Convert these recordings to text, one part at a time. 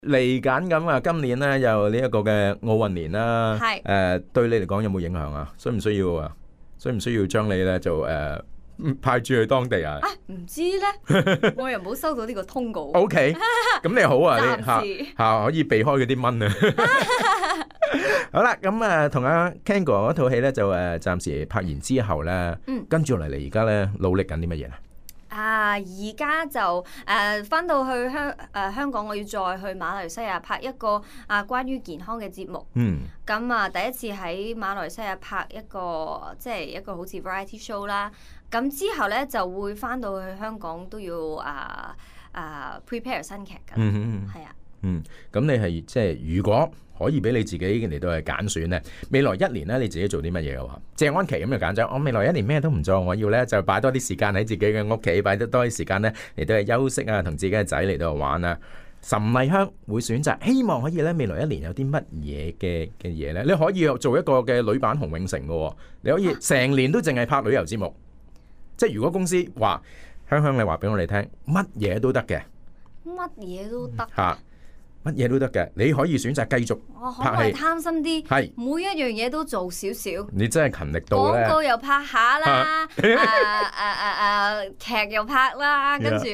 嚟緊咁啊，今年咧又呢一個嘅奧運年啦， 係對你嚟講有冇影響啊？需唔需要啊？需唔需要將你咧就派駐去當地啊？ 唔知咧，我又冇收到呢個通告。 O K， 咁你好啊，你暫時吓可以避開嗰啲蚊啊。好啦，咁啊，同阿 Ken 哥嗰套戲咧就暫時拍完之後咧，跟住落嚟，而家咧努力緊啲乜嘢啊？ 而家就翻到去香港，我要再去馬來西亞拍一個關於健康嘅節目。咁第一次喺馬來西亞拍一個即係一個好似 variety show 啦。咁之後咧就會翻到去香港都要prepare 新劇㗎。係啊。 咁你係即係如果可以俾你自己嚟到係揀選咧，未來一年咧你自己做啲乜嘢嘅話，謝安琪咁就揀咗，我未來一年咩都唔做，我要咧就擺多啲時間喺自己嘅屋企，擺得多啲時間咧嚟到係休息啊，同自己嘅仔嚟到玩啊。岑麗香會選擇希望可以咧未來一年有啲乜嘢嘅嘢咧？你可以做一個嘅女版洪永城嘅，你可以成年都淨係拍旅遊節目，即係如果公司話香香，你話俾我哋聽，乜嘢都得嘅， 乜嘢都得。 乜嘢都得嘅，你可以選擇繼續拍戲。 我可唔可以貪心啲？係每一樣嘢都做少少。 你真係勤力到咧。 廣告又拍下啦，劇又拍啦，跟住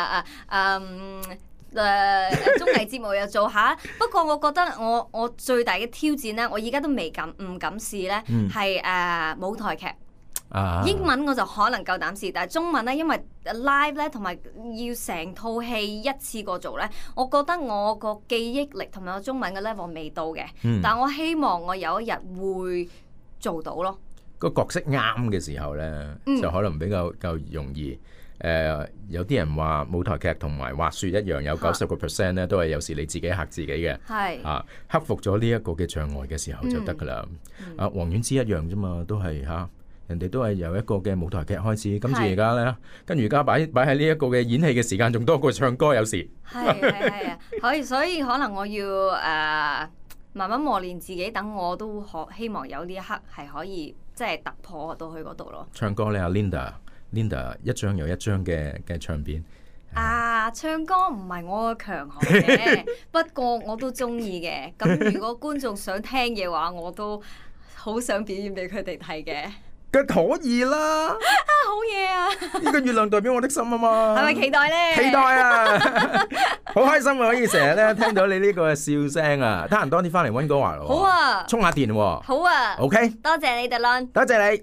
綜藝節目又做下。不過我覺得我最大嘅挑戰咧，我而家都唔敢試咧，係舞台劇。英文我就可能夠膽試，但係中文咧，因為 live 咧同埋要成套戲一次過做咧，我覺得我個記憶力同埋我中文嘅 level 未到嘅。但我希望我有一日會做到咯。 個角色啱嘅時候咧，就可能比較容易。有啲人話舞台劇同埋滑雪一樣，有90% 咧都係有時你自己嚇自己嘅。係克服咗呢一個嘅障礙嘅時候就得噶啦。王菀之一樣啫嘛，都係人哋都係由一個嘅舞台劇開始，跟住而家咧，跟住而家擺喺呢一個嘅演戲嘅時間，仲多過唱歌有時。 係可以，所以可能我要慢慢磨練自己，等我都希望有呢一刻係可以即係突破到去嗰度咯。 唱歌咧，阿 Linda 一張又一張嘅唱片。 唱歌唔係我嘅強項嘅，不過我都中意嘅。咁如果觀眾想聽嘅話，我都好想表演俾佢哋睇嘅。 梗可以啦！ 好嘢啊！ 呢個月亮代表我的心啊嘛， 係咪期待咧？ 期待啊！好開心啊！可以成日咧聽到你呢個笑聲啊！得閒多啲翻嚟溫哥華咯。好啊！充下電喎。 好啊。 OK。 多謝你，特倫。 多謝你。